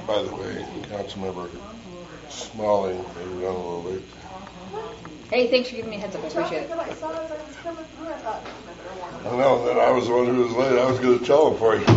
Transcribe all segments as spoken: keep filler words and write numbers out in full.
By the way, Councilmember Smalling may run a little late. Hey, thanks for giving me a heads up. I appreciate it. I know, and I was the one who was late. I was going to tell him for you.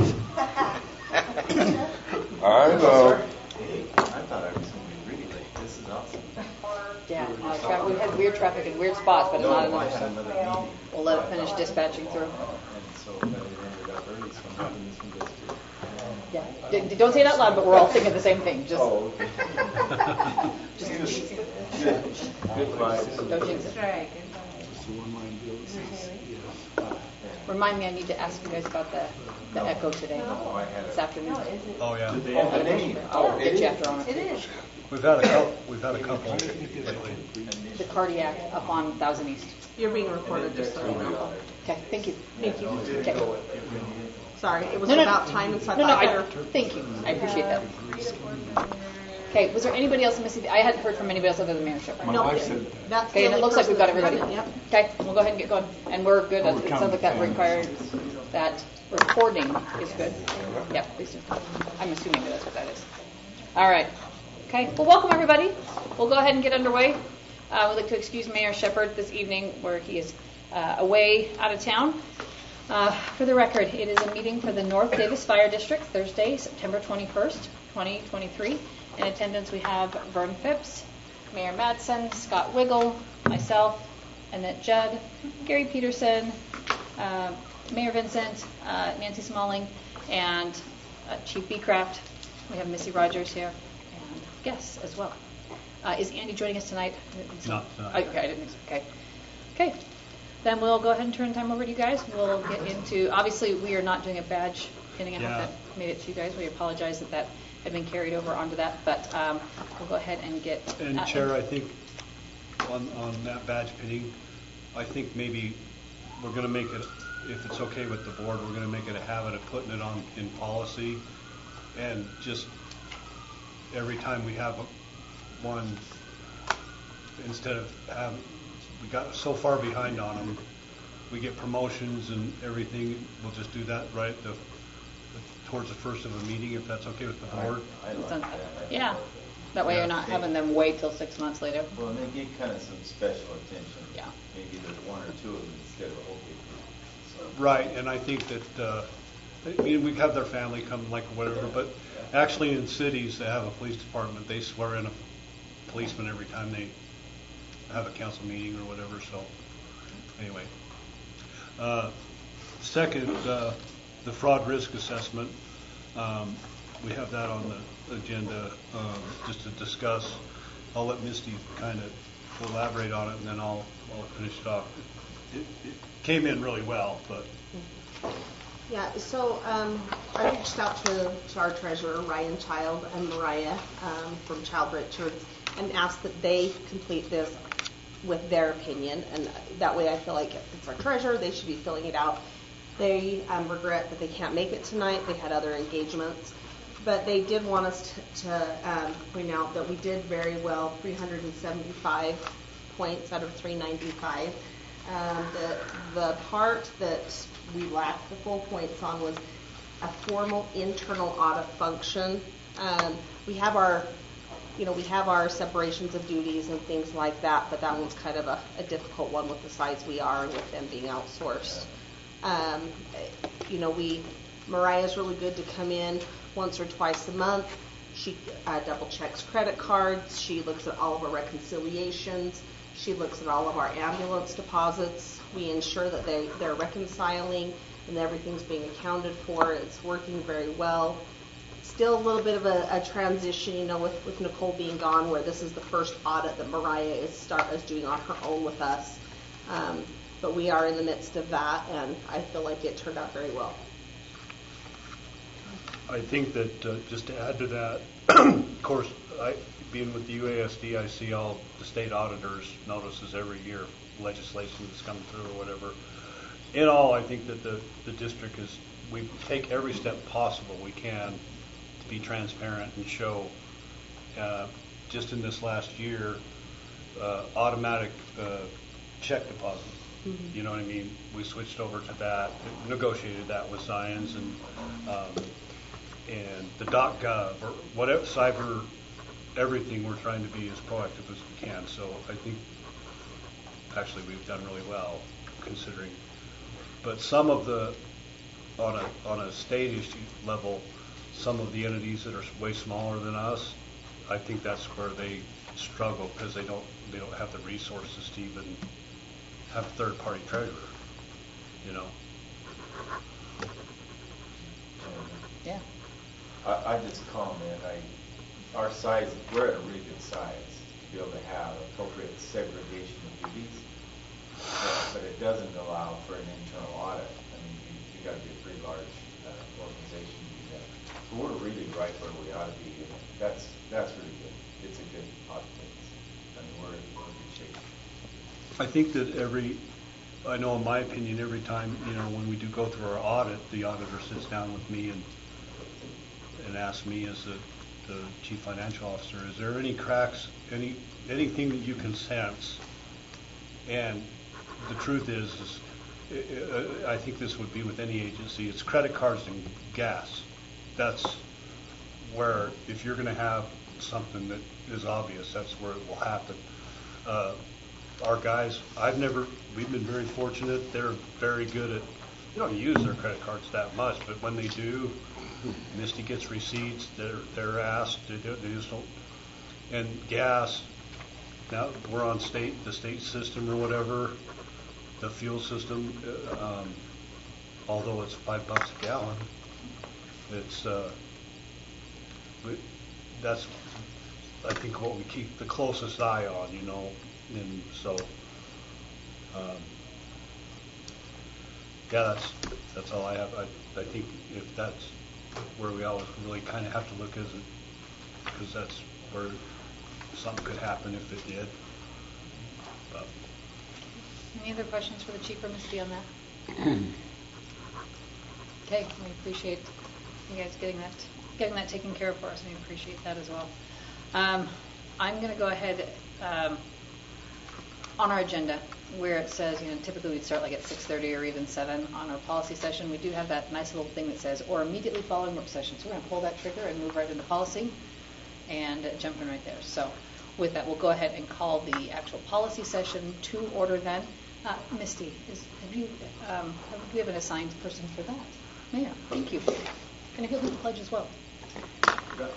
I know. Hey, I thought I was going to be really late. This is awesome. Yeah, uh, tra- we've had weird traffic in weird spots, but No, not I enough. had So another meeting. we'll let it finish dispatching through. And so I ended up early, so I'm hoping this one goes too. Yeah. D- d- don't say it out loud, but we're all thinking the same thing. Just, Oh, okay. just Good. Good vibes. don't jinx it. Remind me, I need to ask you guys about the, the echo today, Oh, I had this it. afternoon. Oh yeah, Did they have a name? I'll get you after on it. It is. we've had a couple. We've had a couple lately. The cardiac up on Thousand East. You're being recorded, just so you know. Okay, thank you. Thank you. Okay. Sorry, it was No, no, about no. time, and so I No, no, thought I, better. thank you. I appreciate that. Okay, was there anybody else missing? I hadn't heard from anybody else other than Mayor Shepard. No, that's Okay, the and it only looks like we've got person everybody. that's present, Okay, we'll go ahead and get going. And we're good. It sounds like that required, that recording is good. Yeah, please do. I'm assuming that that's what that is. All right. Okay, well, welcome everybody. We'll go ahead and get underway. Uh, we'd like to excuse Mayor Shepard this evening where he is uh, away out of town. Uh, for the record, it is a meeting for the North Davis Fire District, Thursday, September twenty-first, twenty twenty-three. In attendance, we have Vern Phipps, Mayor Madsen, Scott Wiggle, myself, Annette Judd, Gary Peterson, uh, Mayor Vincent, uh, Nancy Smalling, and uh, Chief Beecraft. We have Missy Rogers here, and guests as well. Uh, is Andy joining us tonight? Not tonight. Okay, I didn't think so. Okay. Okay. Then we'll go ahead and turn time over to you guys. We'll get into, obviously, we are not doing a badge pinning. I Yeah. hope that made it to you guys. We apologize that that had been carried over onto that, but um, we'll go ahead and get. And uh, Chair, I think on on that badge pinning, I think maybe we're going to make it, if it's okay with the board, we're going to make it a habit of putting it on in policy, and just every time we have one, instead of having, we got so far behind on them, we get promotions and everything, we'll just do that right at the, towards the first of a meeting, if that's okay with the board. I like Done. that. Yeah. That way Yeah. you're not having them wait till six months later. Well, and they get kind of some special attention. Yeah. Maybe there's one or two of them instead of a whole big group. So. Right, and I think that, uh, I mean, we have their family come, like, whatever, but actually in cities that have a police department, they swear in a policeman every time they have a council meeting or whatever, so, anyway. Uh, Second, uh, the fraud risk assessment, um, we have that on the agenda, um, just to discuss. I'll let Misty kind of elaborate on it, and then I'll, I'll finish it off. It, it came in really well, but Yeah, so um, I reached out to, to our treasurer, Ryan Child, and Mariah um, from Child Richards, and asked that they complete this with their opinion, and that way I feel like if it's our treasurer, they should be filling it out. They um, regret that they can't make it tonight. They had other engagements, but they did want us to, to um, point out that we did very well, three hundred seventy-five points out of three ninety-five. Um, the, the part that we lacked the full points on was a formal internal audit function. Um, we have our, you know, we have our separations of duties and things like that, but that one's kind of a, a difficult one with the size we are and with them being outsourced. Um, you know, we, Mariah's really good to come in once or twice a month. She uh, double checks credit cards. She looks at all of our reconciliations. She looks at all of our ambulance deposits. We ensure that they, they're reconciling and everything's being accounted for. It's working very well. Still a little bit of a, a transition, you know, with, with Nicole being gone, where this is the first audit that Mariah is start is doing on her own with us. Um, but we are in the midst of that, and I feel like it turned out very well. I think that, uh, just to add to that, of course, I, being with the U A S D, I see all the state auditors' notices every year, legislation that's come through or whatever. In all, I think that the, the district is, we take every step possible we can to be transparent and show, uh, just in this last year, uh, automatic uh, check deposit. Mm-hmm. You know what I mean? We switched over to that, negotiated that with Zions, and um, and the .gov or whatever cyber, everything. We're trying to be as proactive as we can. So I think actually we've done really well considering. But some of the on a on a state issue level, some of the entities that are way smaller than us, I think that's where they struggle because they don't they don't have the resources to even have a third party treasurer. You know. Yeah. I, I just comment, I, our size, we're at a really good size to be able to have appropriate segregation of duties, uh, but it doesn't allow for an internal audit. I mean, you, you got to be a pretty large uh, organization to do that. So we're really right where we ought to be, and that's that's really good. It's a good audit. I mean, we're, we're in good shape. I think that every, I know in my opinion, every time, you know, when we do go through our audit, the auditor sits down with me and and asks me as the, the chief financial officer, is there any cracks, any anything that you can sense? And the truth is, is I, I think this would be with any agency, it's credit cards and gas. That's where, if you're going to have something that is obvious, that's where it will happen. Uh, our guys, I've never, we've been very fortunate. They're very good at, they don't use their credit cards that much, but when they do, Misty gets receipts, they're, they're asked, they, do, they just don't, and gas, now we're on state, the state system or whatever, the fuel system, uh, um, although it's five bucks a gallon, it's, uh, we, that's, I think what we keep the closest eye on, you know, and so, um, yeah, that's, that's all I have. I, I think if that's where we always really kind of have to look, as because that's where something could happen if it did. But. Any other questions for the chief or Misty on that? Okay, we appreciate you guys getting that getting that taken care of for us. We appreciate that as well. Um, I'm going to go ahead um, on our agenda where it says, you know, typically we'd start like at six thirty or even seven on our policy session. We do have that nice little thing that says, or immediately following work session. So we're going to pull that trigger and move right into policy and uh, jump in right there. So with that, we'll go ahead and call the actual policy session to order then. Uh, Misty, is, have you, um, have, do we have an assigned person for that? Mayor, thank you. Can I go through the pledge as well? Yeah.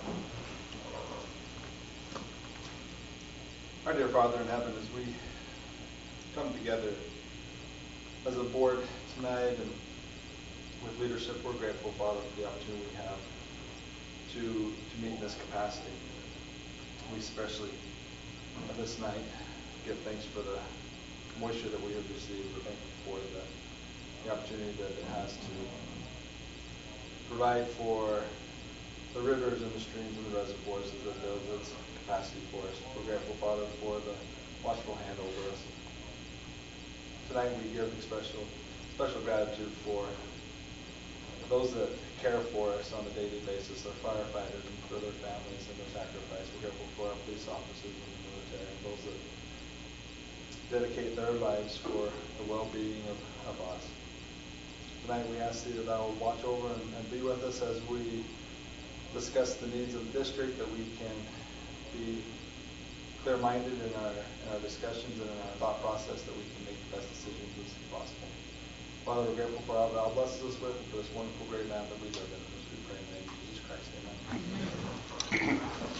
Our dear Father in heaven, as we come together as a board tonight and with leadership, we're grateful, Father, for the opportunity we have to, to meet in this capacity. We especially, uh, this night, give thanks for the moisture that we have received. We're thankful for the, the opportunity that it has to provide for the rivers and the streams and the reservoirs as it builds its capacity for us. We're grateful, Father, for the watchful hand over us. Tonight we give special, special gratitude for those that care for us on a daily basis, our firefighters and for their families and their sacrifice. We're grateful for our police officers and the military and those that dedicate their lives for the well-being of, of us. Tonight we ask thee that thou will watch over and, and be with us as we discuss the needs of the district, that we can be clear-minded in our, in our discussions and in our thought process, that we can make the best decisions as possible. Father, we're grateful for all thou blesses us with and for this wonderful great land that we live in. As we pray in the name of Jesus Christ. Amen.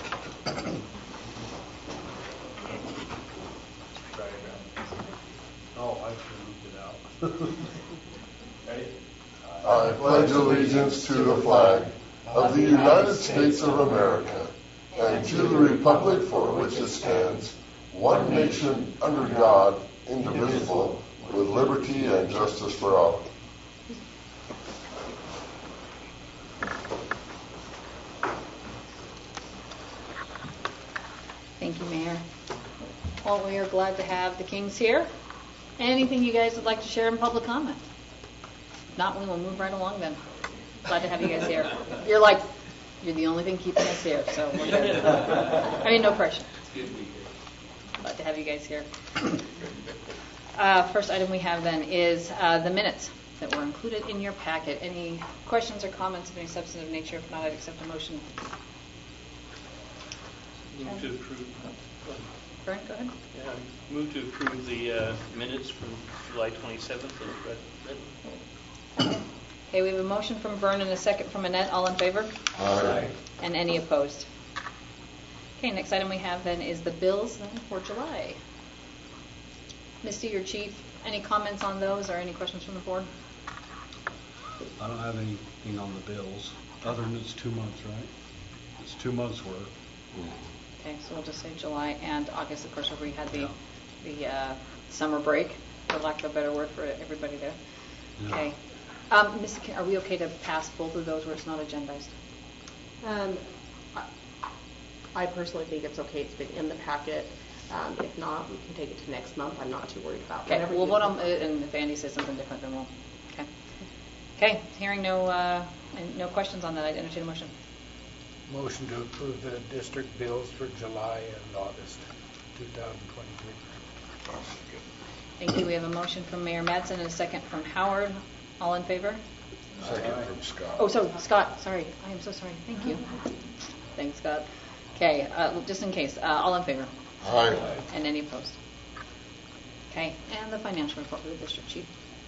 Oh, I should have moved it out. Ready? I pledge allegiance to the flag of the United States of America and to the republic for which it stands, one nation under God, indivisible, with liberty and justice for all. Thank you, Mayor. Well, we are glad to have the Kings here. Anything you guys would like to share in public comment? If not, we will move right along then. Glad to have you guys here. You're like, you're the only thing keeping us here, so we're good. I mean, no pressure. It's good to be here. Glad to have you guys here. Uh, first item we have then is uh, the minutes that were included in your packet. Any questions or comments of any substantive nature? If not, I'd accept a motion. Move to approve. Brent, go ahead. Yeah, move to approve the uh, minutes from July twenty-seventh as read- written. Okay, we have a motion from Vern and a second from Annette. All in favor? Aye. And any opposed? Okay, next item we have then is the bills then for July. Misty, your chief, any comments on those or any questions from the board? I don't have anything on the bills, other than it's two months, right? It's two months' worth. Okay, so we'll just say July and August, of course, where we had the, the uh, summer break, for lack of a better word for everybody there. Yeah. Okay. Um, Misty, can- are we okay to pass both of those where it's not agendized? Um, I- I personally think it's okay, it's been in the packet. Um, if not, we can take it to next month, I'm not too worried about Okay, whatever we'll you- vote on it, and if Andy says something different, then we'll, okay. Okay, hearing no, uh, and no questions on that, I'd entertain a motion. Motion to approve the district bills for July and August two thousand twenty-three. Thank you. We have a motion from Mayor Madsen and a second from Howard. All in favor? Second from Scott. Oh, so Scott, sorry. I am so sorry. Thank you. Thanks, Scott. Okay, uh, just in case, uh, all in favor? Aye. And any opposed? Okay, and the financial report for the district chief.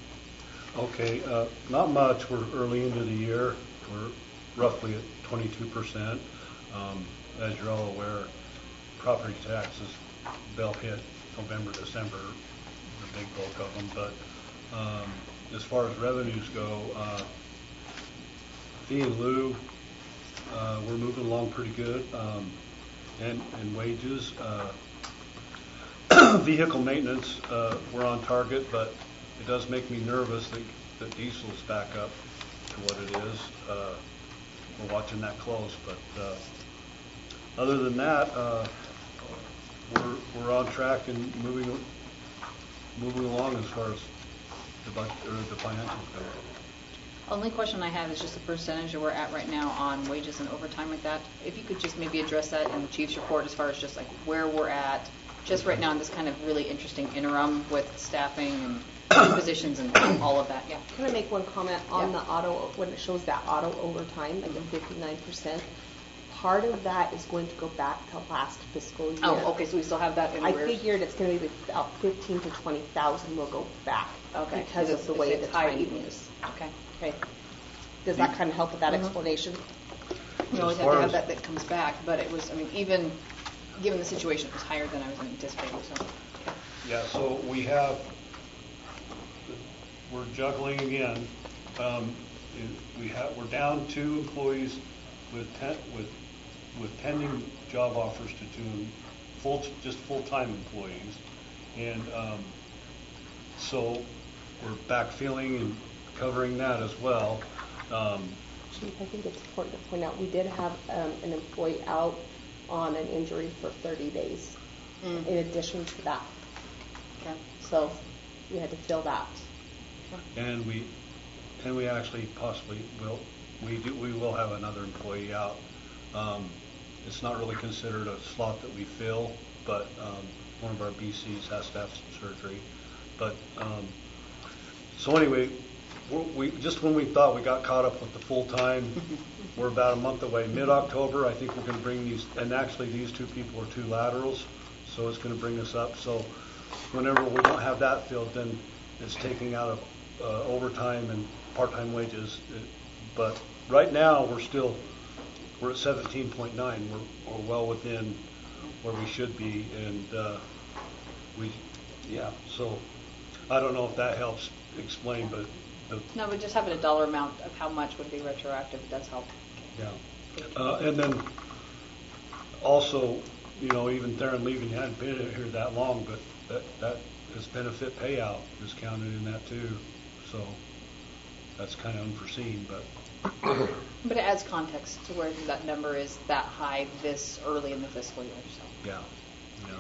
Okay, uh, not much. We're early into the year. We're roughly at twenty-two percent. Um, as you're all aware, property taxes, they'll hit November, December, the big bulk of them. But um, as far as revenues go, uh, fee and lieu, uh, we're moving along pretty good. Um, and, and wages, uh, vehicle maintenance, uh, we're on target, but it does make me nervous that, that diesel's back up to what it is. Uh, we're watching that close, but uh, other than that, uh, we're we're on track and moving moving along as far as the budget or the financials go. Only question I have is just the percentage that we're at right now on wages and overtime like that. If you could just maybe address that in the chief's report as far as just like where we're at, just right now in this kind of really interesting interim with staffing and new positions and all of that. Yeah. Can I make one comment on Yeah. the auto, when it shows that auto overtime, like the fifty-nine percent? Part of that is going to go back to last fiscal year. Oh, okay, so we still have that in I arrears? figured it's going to be about fifteen to twenty thousand will go back. Okay. Because of It's- the way it's the high timing even. is. Okay. Okay. Does that kind of help with that Mhm. explanation? We always As have to far have as- that that comes back, but it was, I mean, even given the situation, it was higher than I was anticipating, so. okay. Yeah, so we have, we're juggling again. Um, it- we have, we're down two employees with ten, with, with pending job offers to two full, just full-time employees. And, um, so we're backfilling and covering that as well. Um, Chief, I think it's important to point out, we did have um, an employee out on an injury for thirty days Mm. in addition to that. Okay. So we had to fill that. And we, and we actually possibly will, we do, we will have another employee out. Um, it's not really considered a slot that we fill, but, um, one of our B Cs has to have some surgery. But, um, so anyway, we're- we, just when we thought we got caught up with the full-time, we're about a month away. Mid-October, I think we're gonna bring these, and actually these two people are two laterals, so it's gonna bring us up. So whenever we don't have that filled, then it's taking out of uh, overtime and part-time wages. It- But right now, we're still, we're at seventeen point nine. We're, we're well within where we should be, and uh, we, yeah, so I don't know if that helps explain, but the, No, but just having a dollar amount of how much would be retroactive does help. yeah. Uh, and then also, you know, even Theron leaving, he hadn't been here that long, but that, that his benefit payout is counted in that too. So that's kind of unforeseen, but But it adds context to where that number is that high this early in the fiscal year, so. yeah, yeah.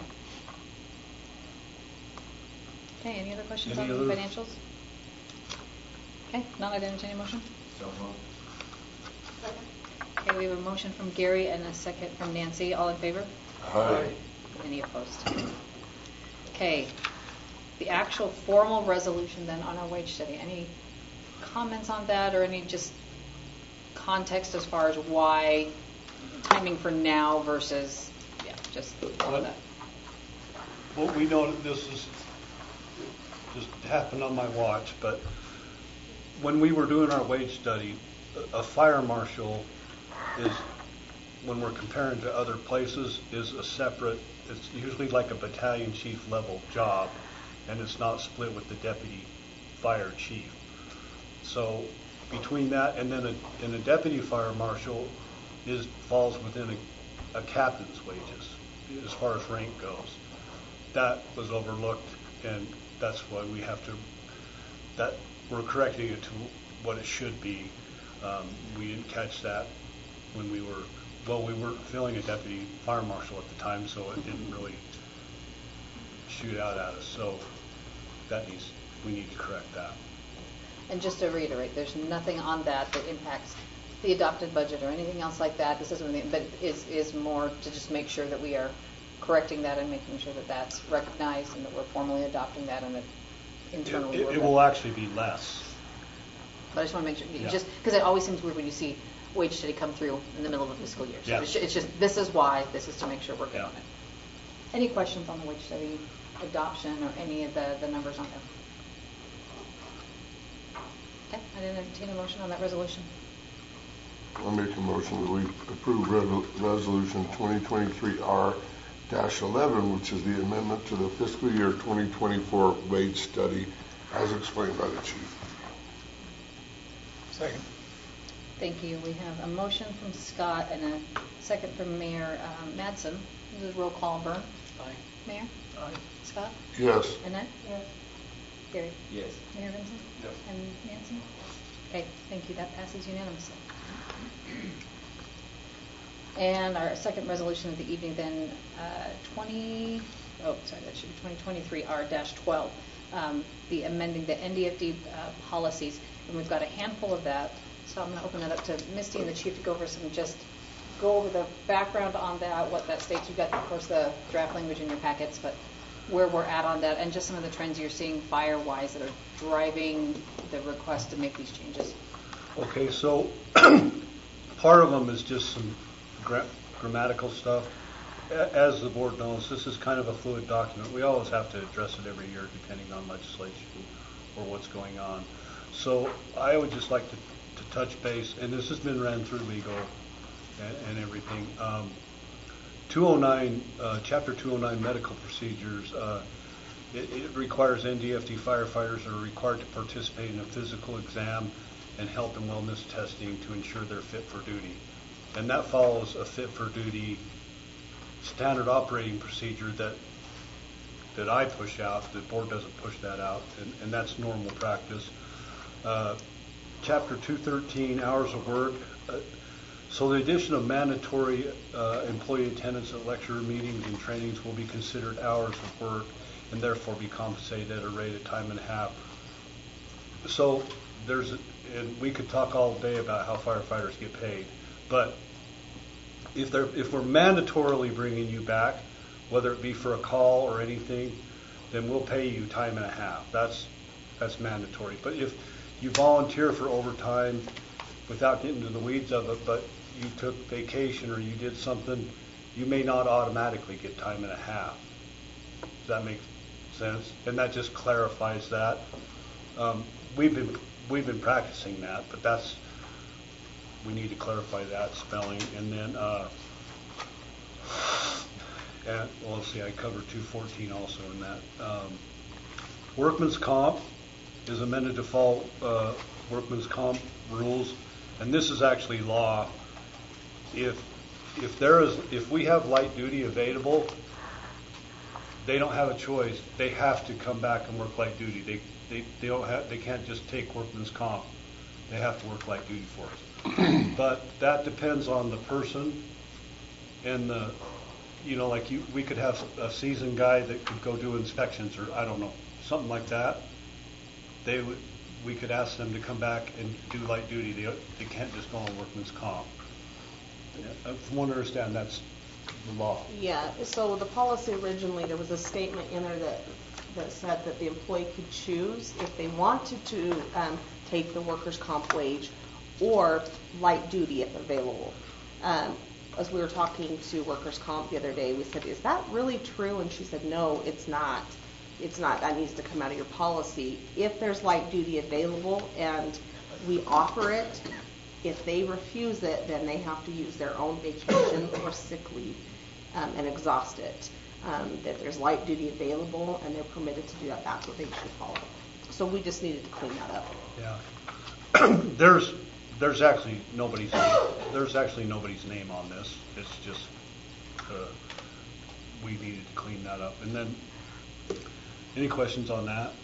Okay, any other questions Any on the other- financials? Okay, none, I'd entertain a motion. So moved. Okay, we have a motion from Gary and a second from Nancy. All in favor? Aye. Any opposed? Okay, the actual formal resolution then on our wage study. Any comments on that or any just context as far as why timing for now versus, yeah, just all of that? Well, we know that this is just happened on my watch, but when we were doing our wage study, a a fire marshal is, when we're comparing to other places, is a separate, it's usually like a battalion chief level job, and it's not split with the deputy fire chief. So between that and then a, and a deputy fire marshal is falls within a, a captain's wages as far as rank goes. That was overlooked, and that's why we have to, that we're correcting it to what it should be. Um, we didn't catch that when we were, well, we weren't filling a deputy fire marshal at the time, so it didn't really shoot out at us. So that needs, we need to correct that. And just to reiterate, there's nothing on that that impacts the adopted budget or anything else like that. This isn't anything, but is is more to just make sure that we are correcting that and making sure that that's recognized and that we're formally adopting that and that internally. It, it, it will actually be less. But I just want to make sure, Yeah. just because it always seems weird when you see wage study come through in the middle of a fiscal year. So Yeah. it's, it's just, this is why, this is to make sure we're good Yeah. on it. Any questions on the wage study adoption or any of the, the numbers on there? Okay, I didn't entertain a motion on that resolution. I'll make a motion that we approve re- resolution twenty twenty-three R eleven, which is the amendment to the fiscal year twenty twenty-four wage study as explained by the chief. Second. Thank you. We have a motion from Scott and a second from Mayor um, Madsen. This is roll call. Vern? Aye. Mayor? Aye. Scott? Yes. Annette? Yes. Gary? Yes. Mayor Vincent? Yes. And Nancy? Okay, thank you. That passes unanimously. And our second resolution of the evening then, uh, twenty, oh, sorry, that should be twenty twenty-three R twelve, um, the amending the N D F D uh, policies. And we've got a handful of that. So I'm going to open it up to Misty and the chief to go over some, just go over the background on that, what that states. You've got, of course, the draft language in your packets, but where we're at on that, and just some of the trends you're seeing fire-wise that are driving the request to make these changes. Okay, so part of them is just some gra- grammatical stuff. A- As the board knows, this is kind of a fluid document. We always have to address it every year depending on legislation or what's going on. So I would just like to, to touch base, and this has been ran through legal and, and everything. Um, two oh nine, uh, Chapter two oh nine medical procedures, uh, it, it requires N D F D firefighters are required to participate in a physical exam and health and wellness testing to ensure they're fit for duty. And that follows a fit for duty standard operating procedure that that I push out. The board doesn't push that out, and, and that's normal practice. Uh, Chapter two thirteen, hours of work. Uh, so the addition of mandatory uh, employee attendance at lecture meetings and trainings will be considered hours of work and therefore be compensated at a rate of time and a half. So there's, and we could talk all day about how firefighters get paid, but if they're if we're mandatorily bringing you back, whether it be for a call or anything, then we'll pay you time and a half. That's that's mandatory. But if you volunteer for overtime without getting into the weeds of it, but you took vacation or you did something, you may not automatically get time and a half. Does that make sense? And that just clarifies that. Um, we've been we've been practicing that, but that's we need to clarify that spelling. And then, uh, and well, let's see, I covered two fourteen also in that. Um, workman's comp is amended to follow uh, workman's comp rules, and this is actually law. If if there is if we have light duty available, they don't have a choice. They have to come back and work light duty. They they they don't have they can't just take workman's comp. They have to work light duty for us. But that depends on the person and the, you know, like you, we could have a seasoned guy that could go do inspections or I don't know, something like that. They would, we could ask them to come back and do light duty. They, they can't just go on workman's comp. Yeah, from what I understand, that's the law. Yeah, so the policy originally, there was a statement in there that, that said that the employee could choose if they wanted to um, take the workers' comp wage or light duty if available. Um, as we were talking to workers' comp the other day, we said, is that really true? And she said, no, it's not. It's not. That needs to come out of your policy. If there's light duty available and we offer it, if they refuse it, then they have to use their own vacation or sick leave um, and exhaust it. Um, that there's light duty available and they're permitted to do that, that's what they should follow. So we just needed to clean that up. Yeah. there's there's actually nobody's name, there's actually nobody's name on this. It's just uh, we needed to clean that up. And then any questions on that?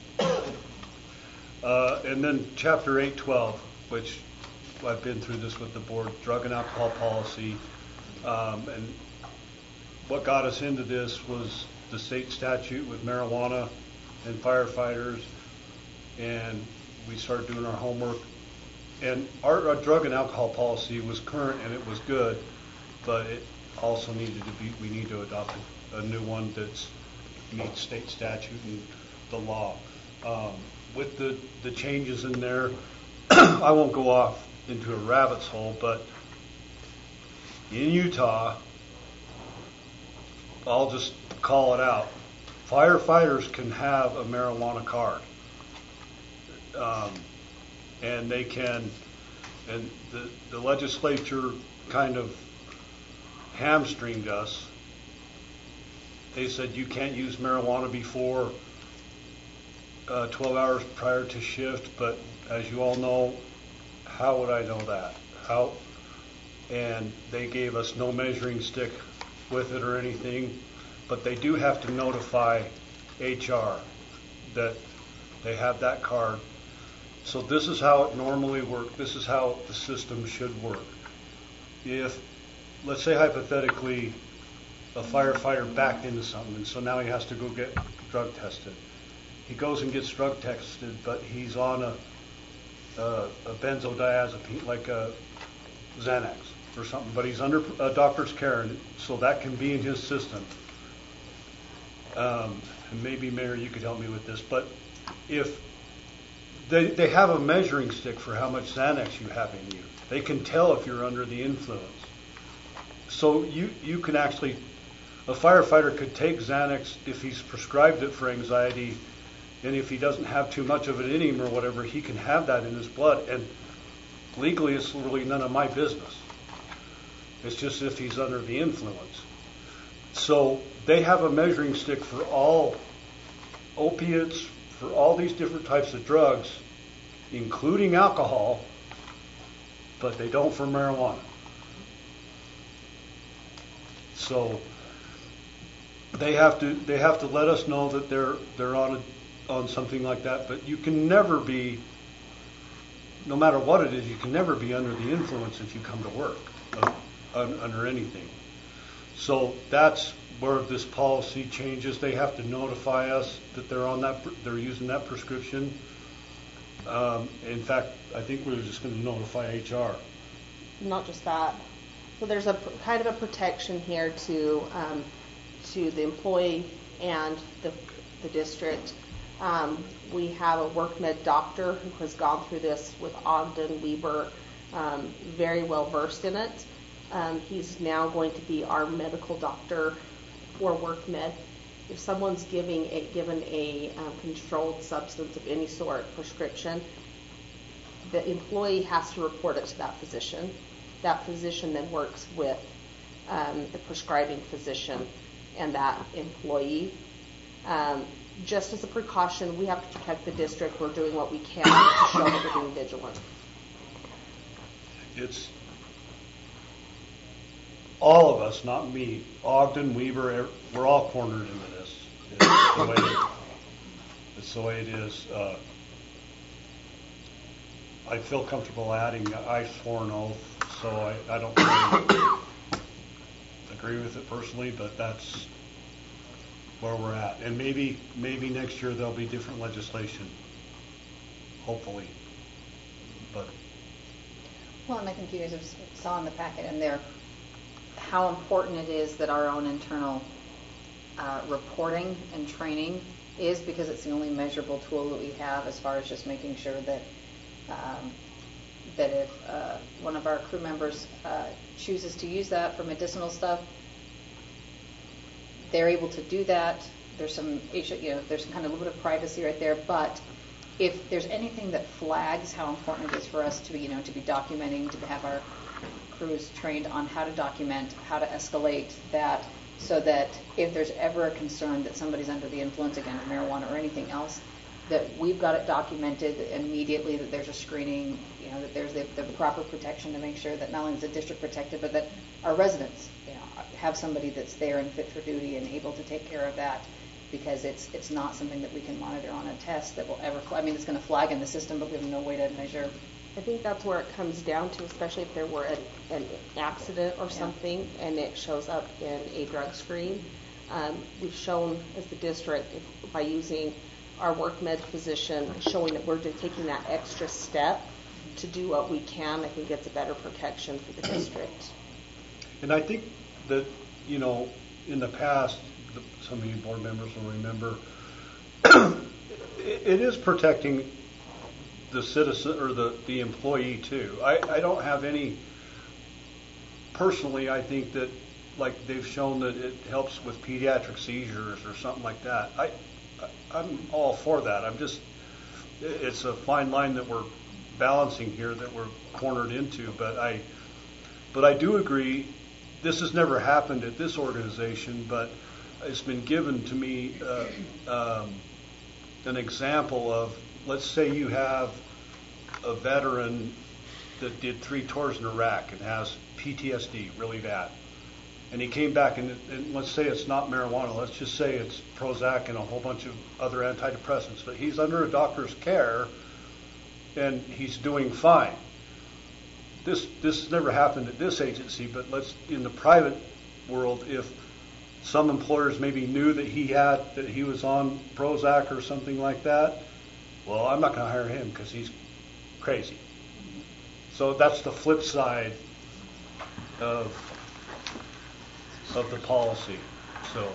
Uh, and then chapter eight twelve, which I've been through this with the board, drug and alcohol policy, um, and what got us into this was the state statute with marijuana and firefighters, and we started doing our homework. And our, our drug and alcohol policy was current and it was good, but it also needed to be, we need to adopt a, a new one that's meets state statute and the law. Um, with the, the changes in there, I won't go off into a rabbit's hole, but in Utah, I'll just call it out. Firefighters can have a marijuana card. Um, and they can, and the, the legislature kind of hamstringed us. They said you can't use marijuana before uh, twelve hours prior to shift, but as you all know, how would I know that? How? And they gave us no measuring stick with it or anything, but they do have to notify H R that they have that card. So this is how it normally works. This is how the system should work. If, let's say hypothetically, a firefighter backed into something, and so now he has to go get drug tested. He goes and gets drug tested, but he's on a, a, a benzodiazepine, like a Xanax or something, but he's under a doctor's care, and so that can be in his system. Um, and maybe, Mayor, you could help me with this, but if they, they have a measuring stick for how much Xanax you have in you, they can tell if you're under the influence. So you, you can actually, a firefighter could take Xanax if he's prescribed it for anxiety, and if he doesn't have too much of it in him or whatever, he can have that in his blood, and legally it's really none of my business. It's just if he's under the influence. So they have a measuring stick for all opiates, for all these different types of drugs, including alcohol, but they don't for marijuana. So they have to they have to let us know that they're they're on a, on something like that. But you can never be, no matter what it is, you can never be under the influence if you come to work uh, un, under anything. So that's where this policy changes. They have to notify us that they're on that, they're using that prescription. Um, in fact, I think we were just going to notify H R. Not just that. So there's a kind of a protection here to um, to the employee and the, the district. Um, we have a WorkMed doctor who has gone through this with Ogden Weber, um, very well versed in it. Um, he's now going to be our medical doctor for WorkMed. If someone's giving a, given a um, controlled substance of any sort, prescription, the employee has to report it to that physician. That physician then works with um, the prescribing physician and that employee. Um, just as a precaution, we have to protect the district. We're doing what we can to show that we're being vigilant. It's all of us, not me, Ogden, Weber, we're all cornered into this. It's the way it, it's the way it is. Uh, I feel comfortable adding, I swore an oath, so I, I don't really agree with it personally, but that's where we're at. And maybe maybe next year there'll be different legislation, hopefully. But well, and I think you guys have saw in the packet in there how important it is that our own internal uh, reporting and training is, because it's the only measurable tool that we have as far as just making sure that um, that if uh, one of our crew members uh, chooses to use that for medicinal stuff, they're able to do that. There's some, you know, there's some kind of a little bit of privacy right there, but if there's anything that flags how important it is for us to be, you know, to be documenting, to have our crews trained on how to document, how to escalate that, so that if there's ever a concern that somebody's under the influence, again, of marijuana or anything else, that we've got it documented immediately, that there's a screening, you know, that there's the, the proper protection to make sure that not only is the district protected, but that our residents, you know, have somebody that's there and fit for duty and able to take care of that, because it's it's not something that we can monitor on a test that will ever, I mean, it's going to flag in the system, but we have no way to measure. I think that's where it comes down to, especially if there were an, an accident or something and it shows up in a drug screen. Um, we've shown as the district, if, by using our work med physician, showing that we're just taking that extra step to do what we can, I think it's a better protection for the district. And I think that, you know, in the past, the, some of you board members will remember, it, it is protecting the citizen or the, the employee too. I, I don't have any, personally, I think that, like they've shown that it helps with pediatric seizures or something like that. I, I I'm all for that. I'm just, it's a fine line that we're balancing here, that we're cornered into. But I, but I do agree. This has never happened at this organization, but it's been given to me uh, um, an example of, let's say you have a veteran that did three tours in Iraq and has P T S D really bad. And he came back, and, and let's say it's not marijuana, let's just say it's Prozac and a whole bunch of other antidepressants, but he's under a doctor's care and he's doing fine. This this has never happened at this agency, but let's, in the private world, if some employers maybe knew that he had, that he was on Prozac or something like that, well, I'm not going to hire him because he's crazy. So that's the flip side of of the policy. So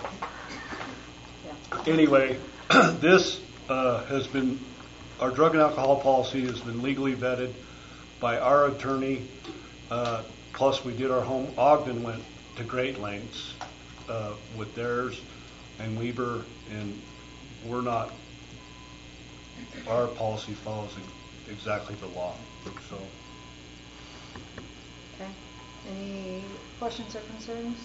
anyway, this uh, has been, our drug and alcohol policy has been legally vetted by our attorney. Uh, plus, we did our home. Ogden went to great lengths uh, with theirs, and Weber, and we're not. Our policy follows exactly the law. So. Okay. Any questions or concerns?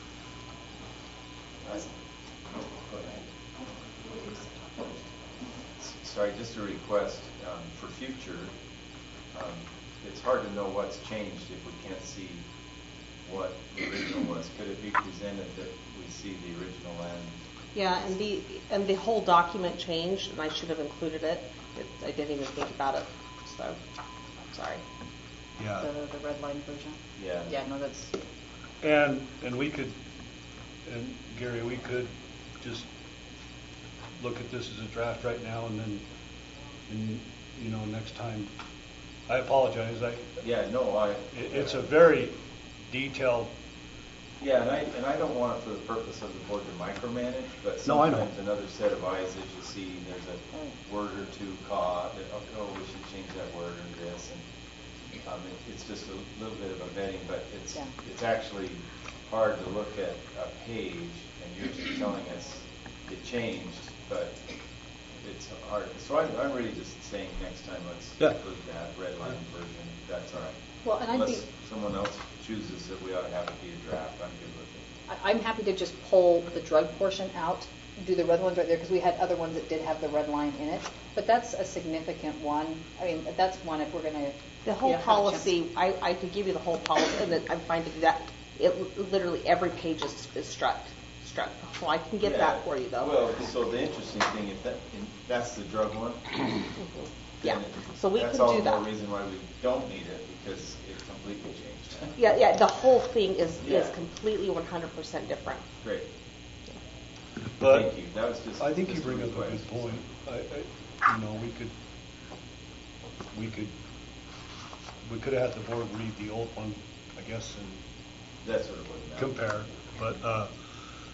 Sorry, just a request um, for future. Um, it's hard to know what's changed if we can't see what the original was. Could it be presented that we see the original and? Yeah, and the and the whole document changed, and I should have included it. it I didn't even think about it, so I'm sorry. Yeah. The, the red line version. Yeah. Yeah. No, that's. And and we could, and Gary, we could just look at this as a draft right now, and then, and, you know, next time. I apologize. I yeah. No, I. It, it's a very detailed. Yeah, and I and I don't want it for the purpose of the board to micromanage, but No, I sometimes know. another set of eyes that you see, there's a word or two caught, that, oh, we should change that word or this, and um, it, it's just a little bit of a vetting, but it's Yeah. it's actually hard to look at a page and you're just telling us it changed, but it's hard. So I'm, I'm really just saying next time let's Yeah. include that red line version, if that's all right. Well, and I'd Unless be. someone else chooses that we ought to have it be a draft, I'm good with it. I- I'm happy to just pull the drug portion out, do the red ones right there, because we had other ones that did have the red line in it. But that's a significant one. I mean, that's one if we're going to. The whole policy, I, I could give you the whole policy, and then I'm finding that it literally every page is, is struck. Struck. Well, I can get Yeah. that for you though. Well, so the interesting thing, if that, if that's the drug one, Mhm. Yeah. then it- So we that's can all do the more that. reason why we don't need it, because it completely changed. Yeah, yeah. The whole thing is Yeah. is completely one hundred percent different. Great. But Thank you. That was just. I think you just bring up a request. good point. I, I, you know, we could, we could, we could have had the board read the old one, I guess, and That's what it was. now. compare. But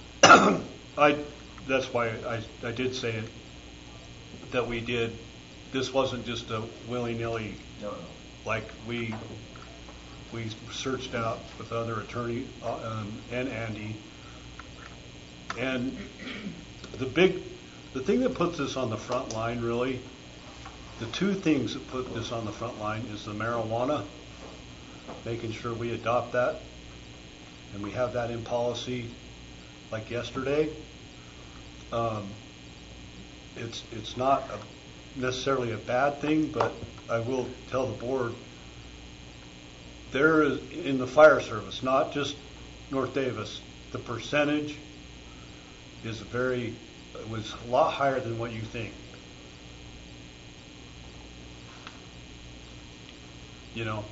uh, I, that's why I, I did say it, that we did this wasn't just a willy-nilly, No, no. like we, we searched out with other attorney, uh, um, and Andy. And the big, the thing that puts this on the front line really, the two things that put this on the front line is the marijuana, making sure we adopt that, and we have that in policy like yesterday. Um, it's it's not a, necessarily a bad thing, but I will tell the board, there is, in the fire service, not just North Davis, the percentage is very, was a lot higher than what you think. You know,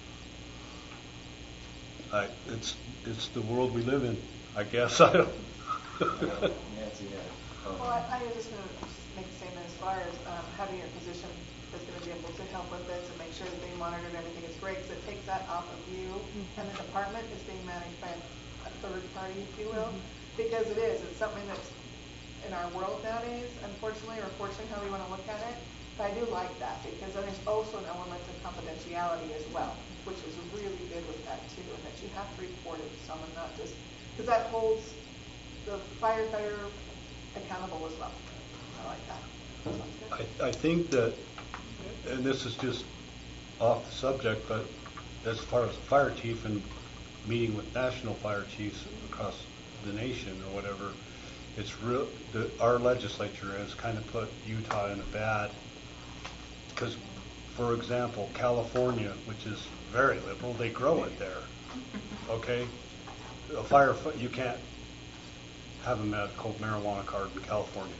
I, it's it's the world we live in, I guess. I don't. Nancy, yeah. Um, Well, I, I was just going to make a statement as far as um, having a position that's going to be able to help with this and make sure that they monitor and everything is great, because it takes that off of you, and the department is being managed by a third party, if you will, because it is, it's something that's in our world nowadays, unfortunately, or fortunately, however you want to look at it. But I do like that, because then there's also an element of confidentiality as well, which is really good with that too, and that you have to report it to someone, not just, because that holds the firefighter accountable as well. I like that. Sounds good. I, I think that, and this is just off the subject, but as far as fire chief and meeting with national fire chiefs across the nation or whatever, it's real. The, our legislature has kind of put Utah in a bad, because, for example, California, which is very liberal, they grow it there. Okay, a fire you can't have a medical marijuana card in California.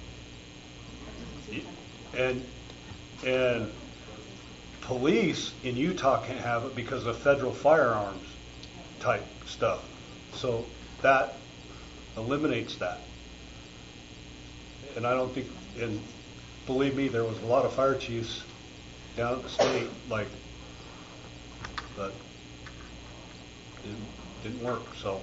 And and police in Utah can't have it because of federal firearms type stuff. So that eliminates that. And I don't think, and believe me, there was a lot of fire chiefs down at the state, like, but it didn't work, so.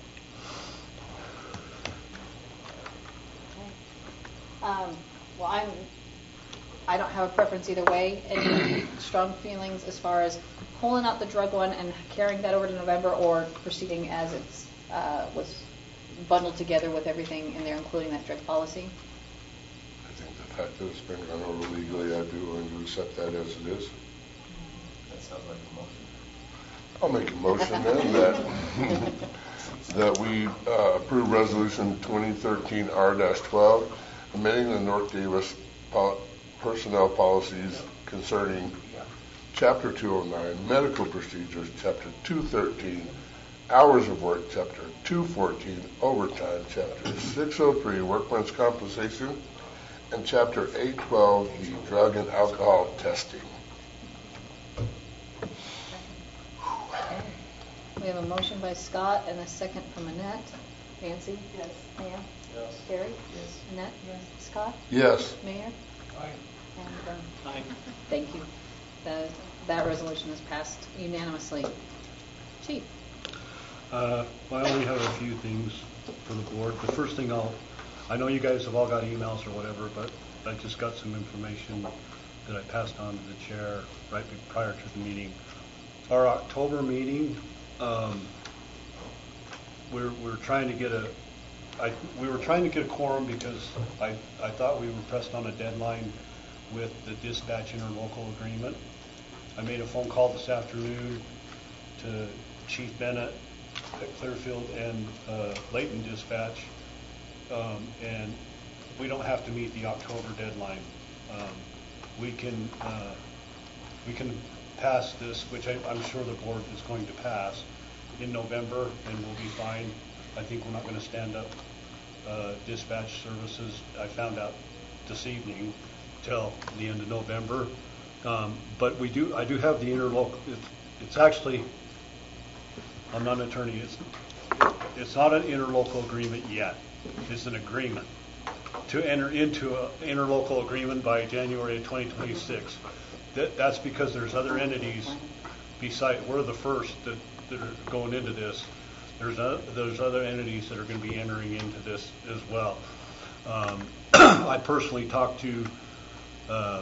Um, well, I'm, I don't have a preference either way. Any strong feelings as far as pulling out the drug one and carrying that over to November, or proceeding as it's uh, was bundled together with everything in there, including that drug policy? I think the fact that it's been gone over legally, I'd be willing to accept that as it is. That sounds like a motion. I'll make a motion then that, that we uh, approve resolution twenty thirteen R twelve, amending the North Davis pol- personnel policies concerning Chapter two oh nine, medical procedures, Chapter two thirteen, hours of work, Chapter two fourteen, overtime, Chapter six oh three, workman's compensation, and Chapter eight twelve, the drug and alcohol testing. We have a motion by Scott and a second from Annette. Nancy? Yes. Mayor? Yes. Gary? Yes. Annette? Yes. Scott? Yes. Mayor? Aye. And Vern? Aye. Thank you. That, that resolution is passed unanimously. Chief? Uh, well, I only have a few things for the board. The first thing I'll, I know you guys have all got emails or whatever, but I just got some information that I passed on to the chair right be- prior to the meeting. Our October meeting, um, we're we're trying to get a, I we were trying to get a quorum because I I thought we were pressed on a deadline with the dispatch interlocal agreement. I made a phone call this afternoon to Chief Bennett at Clearfield and uh, Layton Dispatch, um, and we don't have to meet the October deadline. Um, we can uh, we can pass this, which I, I'm sure the board is going to pass in November, and we'll be fine. I think we're not going to stand up uh, dispatch services. I found out this evening till the end of November, um, but we do. I do have the interlocal. It's, it's actually. I'm not an attorney. It's it's not an interlocal agreement yet. It's an agreement to enter into an interlocal agreement by January of twenty twenty-six. That, that's because there's other entities beside, we're the first that, that are going into this. There's a, there's other entities that are going to be entering into this as well. Um, I personally talked to uh,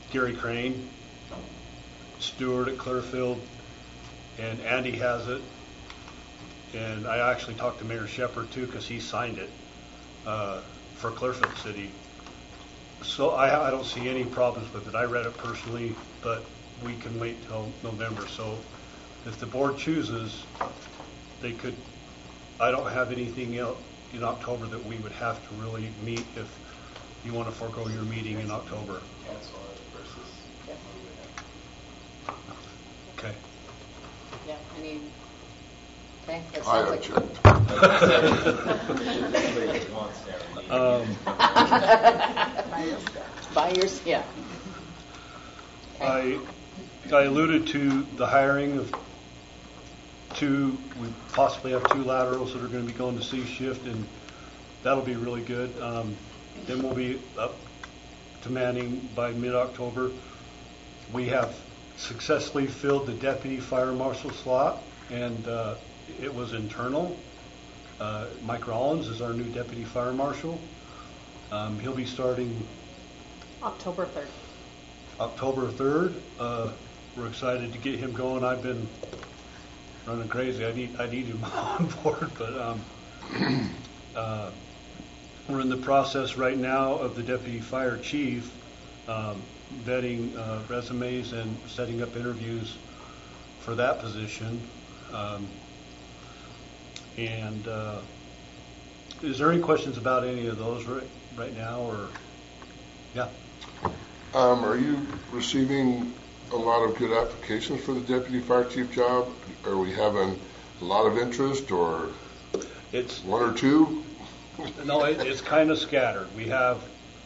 Gary Crane, Stewart at Clearfield, and Andy has it. And I actually talked to Mayor Shepherd too, because he signed it uh, for Clearfield City. So I, I don't see any problems with it. I read it personally, but we can wait till November. So if the board chooses, they could, I don't have anything else in October that we would have to really meet if you want to forego your meeting in October. Cancel it versus Yep. move it. Okay. Yeah, I need, okay, that I sounds like. object. Everybody wants to have a meeting. Um, Buy yours, yeah. Okay. I, I alluded to the hiring of two, we possibly have two laterals that are going to be going to C shift, and that'll be really good. Um, then we'll be up to Manning by mid-October. We have successfully filled the deputy fire marshal slot, and uh, it was internal. Uh, Mike Rollins is our new deputy fire marshal. Um, he'll be starting October third. October third. Uh, we're excited to get him going. I've been running crazy. I need I need him on board, but um, uh, we're in the process right now of the deputy fire chief um, vetting uh, resumes and setting up interviews for that position. Um, and uh, is there any questions about any of those right right now, or yeah? Um, are you receiving a lot of good applications for the deputy fire chief job? Are we having a lot of interest, or It's one or two? no, it, it's kind of scattered. We have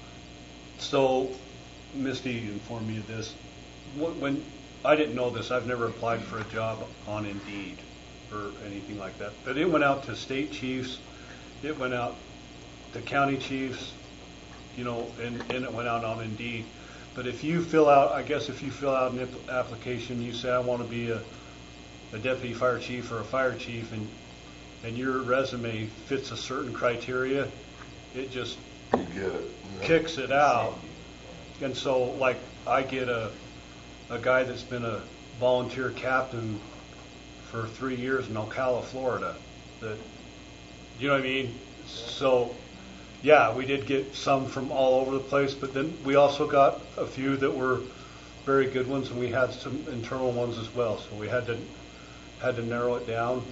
so Misty informed me of this. When, when I didn't know this, I've never applied for a job on Indeed or anything like that. But it went out to state chiefs, it went out to county chiefs, you know, and, and it went out on Indeed. But if you fill out, I guess if you fill out an application, you say I want to be a, a deputy fire chief or a fire chief, and and your resume fits a certain criteria, it just You get it. Yeah. kicks it out. And so, like, I get a a guy that's been a volunteer captain for three years in Ocala, Florida. That, you know what I mean? So, yeah, we did get some from all over the place, but then we also got a few that were very good ones, and we had some internal ones as well. So we had to had to narrow it down.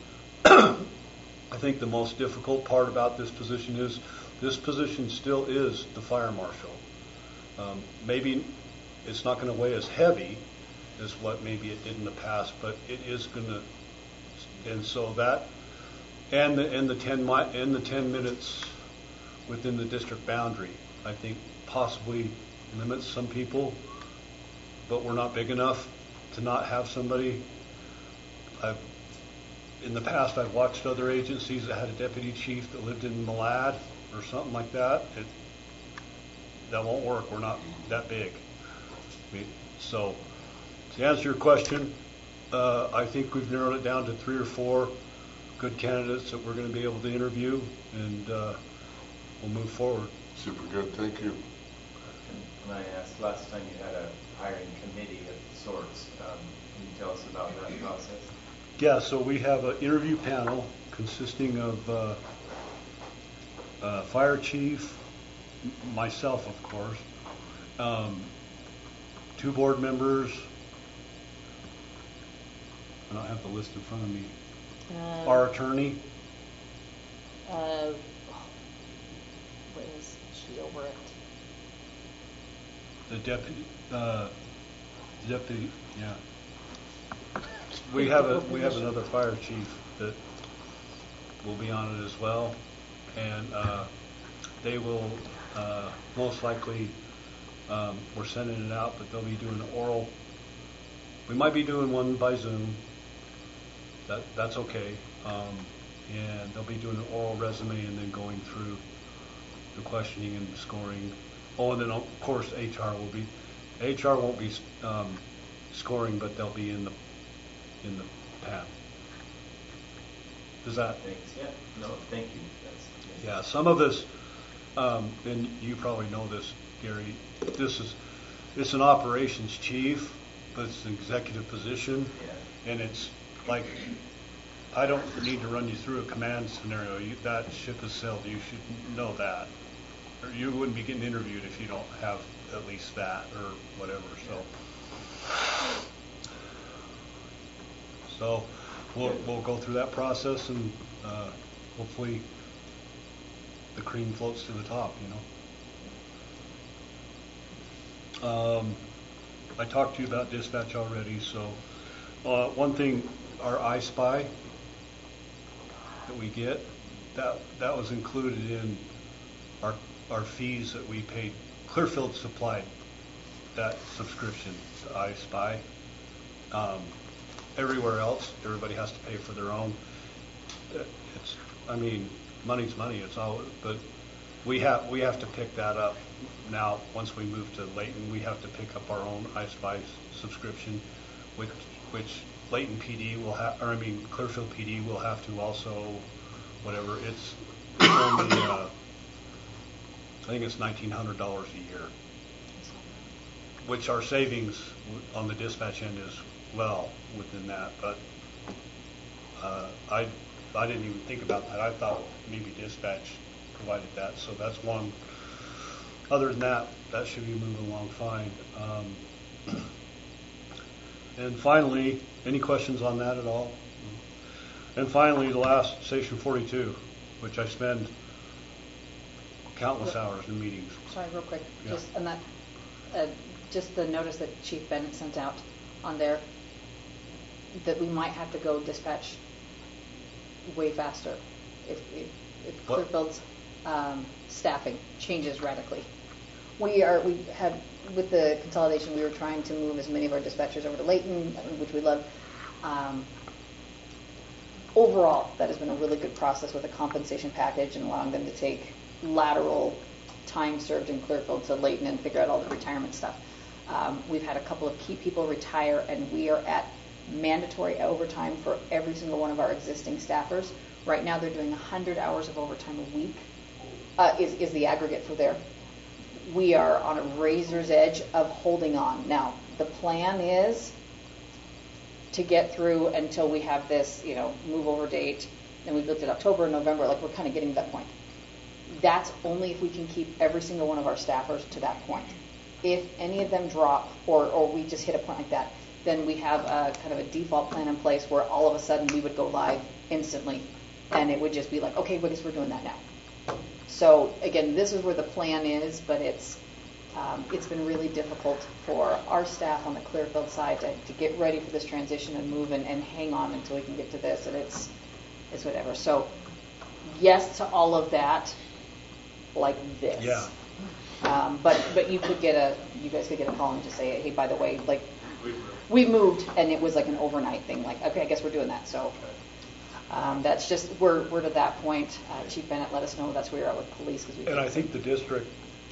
I think the most difficult part about this position is this position still is the fire marshal. Um, maybe it's not going to weigh as heavy as what maybe it did in the past, but it is going to. And so that, and the and the ten mi- and the ten minutes within the district boundary, I think possibly limits some people, but we're not big enough to not have somebody. I've, in the past, I've watched other agencies that had a deputy chief that lived in Malad or something like that. It, that won't work. We're not that big. I mean, so, to answer your question, uh, I think we've narrowed it down to three or four good candidates that we're going to be able to interview, and uh, we'll move forward. Super good. Thank you. Can I ask, last time you had a hiring committee of sorts, um, can you tell us about that process? Yeah, so we have an interview panel consisting of uh, uh, fire chief, m- myself, of course, um, two board members. I don't have the list in front of me. Uh, Our attorney, Uh, where is she over it? the deputy, uh, deputy, yeah. We have a we have another fire chief that will be on it as well, and uh, they will uh, most likely. Um, we're sending it out, but they'll be doing an oral. We might be doing one by Zoom. That that's okay, um, and they'll be doing an oral resume and then going through the questioning and the scoring. Oh, and then of course H R will be. H R won't be um, scoring, but they'll be in the in the panel. Does that? Thanks, yeah, no, thank you. That's, Yeah, some of this, um, and you probably know this, Gary, this is, it's an operations chief, but it's an executive position, Yeah. and it's like, I don't need to run you through a command scenario. You, that ship has sailed. You should know that. Or you wouldn't be getting interviewed if you don't have at least that or whatever. So, so we'll we'll go through that process, and uh, hopefully the cream floats to the top. You know. Um, I talked to you about dispatch already. So uh, one thing, our I Spy that we get, that that was included in our our fees that we paid. Clearfield supplied that subscription to I Spy. Um, everywhere else, everybody has to pay for their own. It's, I mean, money's money. It's all, but we have we have to pick that up now. Once we move to Layton, we have to pick up our own I Spy subscription, which which Layton P D will have, or I mean Clearfield P D will have to also, whatever. It's only, uh, I think it's nineteen hundred dollars a year, which our savings on the dispatch end is well within that. But uh, I I didn't even think about that. I thought maybe dispatch provided that. So that's one. Other than that, that should be moving along fine. Um, and finally, any questions on that at all? And finally, the last, Station forty-two, which I spend countless hours in meetings. Sorry, real quick, Yeah. just on that, uh, just the notice that Chief Bennett sent out on there, that we might have to go dispatch way faster if, if, if What? Clearfield's um, staffing changes radically. We are, we had, with the consolidation, we were trying to move as many of our dispatchers over to Layton, which we love. Um, overall, that has been a really good process with a compensation package and allowing them to take lateral time served in Clearfield to Layton and figure out all the retirement stuff. Um, we've had a couple of key people retire, and we are at mandatory overtime for every single one of our existing staffers. Right now, they're doing one hundred hours of overtime a week, uh, is, is the aggregate for there. We are on a razor's edge of holding on. Now, the plan is to get through until we have this, you know, move over date. Then we've looked at October and November, like we're kind of getting to that point. That's only if we can keep every single one of our staffers to that point. If any of them drop, or, or we just hit a point like that, then we have a kind of a default plan in place where all of a sudden we would go live instantly, and it would just be like, okay, well, I guess we're doing that now. So again, this is where the plan is, but it's um, it's been really difficult for our staff on the Clearfield side to, to get ready for this transition and move and, and hang on until we can get to this, and it's it's whatever. So yes to all of that, like this. Yeah. Um, but but you could get a you guys could get a call and just say, hey, by the way, like we moved, and it was like an overnight thing. Like, okay, I guess we're doing that. So um, that's just we're we're to that point. Uh, Chief Bennett let us know that's where we're at with police because we. And I think the district,